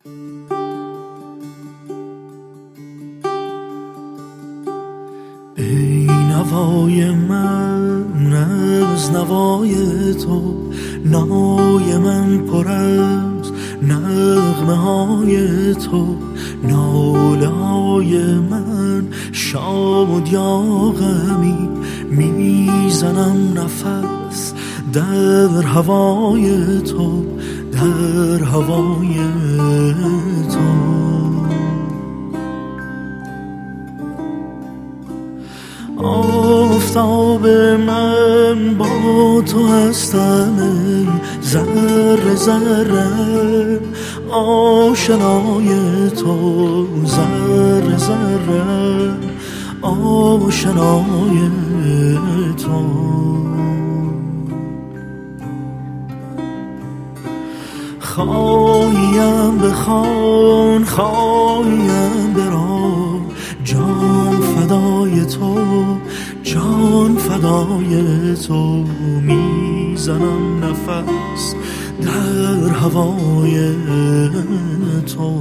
ای نوای من از نوای تو، نای من پر از نغمه های تو، ناله های من شاد یا غمی، میزنم نفس در هوای تو، در هوای تو. آفتاب من با تو هستم، ای ذره ذره آشنای تو، ذره ذره آشنای تو. خواهیم بخوان، خواهیم برام، جان فدای تو، جان فدای تو، میزنم نفس در هوای تو.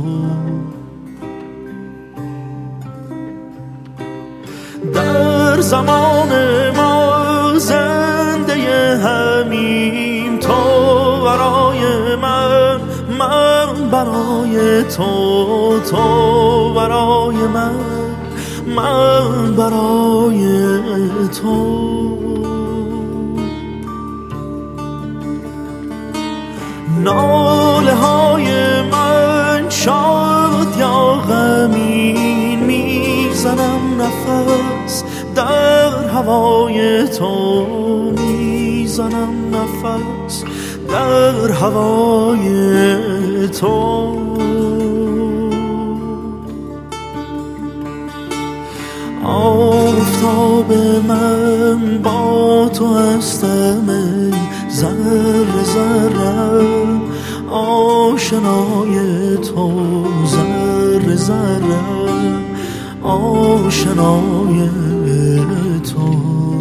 در زمان ما زنده همیم، تو برای من، من برای تو، تو برای من، من برای تو. ناله های من شاد یا غمین، میزنم نفس در هوای تو، میزنم نفس در هوای تو. آفتاب من با تو هستم، ای ذره ذره آشنای تو، ذره ذره آشنای تو.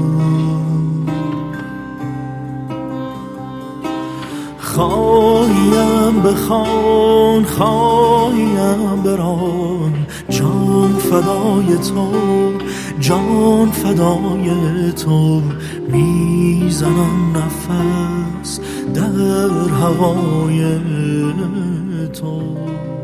خواهیم بخوان، خواهیم بران، جان فدای تو، جان فدای تو، میزنم نفس در هوای تو.